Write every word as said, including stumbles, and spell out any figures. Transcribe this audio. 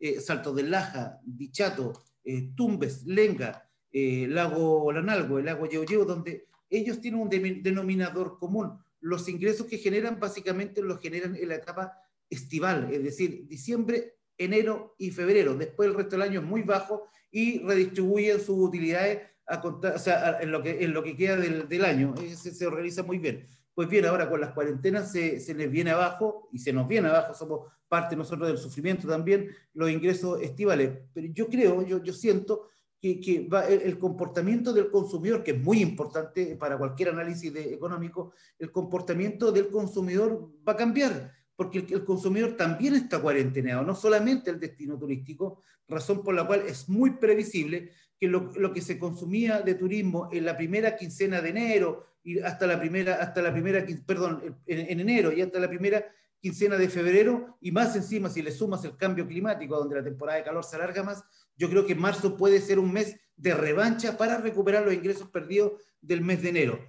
eh, Salto del Laja, Dichato, eh, Tumbes, Lenga, eh, Lago Lanalgo, el lago Yeuyeu, donde ellos tienen un de denominador común. Los ingresos que generan básicamente los generan en la etapa estival, es decir, diciembre, enero y febrero. Después el resto del año es muy bajo y redistribuyen sus utilidades a contar, o sea, a, en, lo que, en lo que queda del, del año. Se, se organiza muy bien. Pues bien, ahora con las cuarentenas se, se les viene abajo, y se nos viene abajo, somos parte nosotros del sufrimiento también, los ingresos estivales. Pero yo creo, yo, yo siento que, que va, el, el comportamiento del consumidor, que es muy importante para cualquier análisis de, económico, el comportamiento del consumidor va a cambiar, porque el, el consumidor también está cuarenteneado, no solamente el destino turístico, razón por la cual es muy previsible que lo, lo que se consumía de turismo en la primera quincena de enero, y hasta la primera, hasta la primera, perdón, en, en enero y hasta la primera quincena de febrero, y más encima si le sumas el cambio climático, donde la temporada de calor se alarga más, yo creo que marzo puede ser un mes de revancha para recuperar los ingresos perdidos del mes de enero.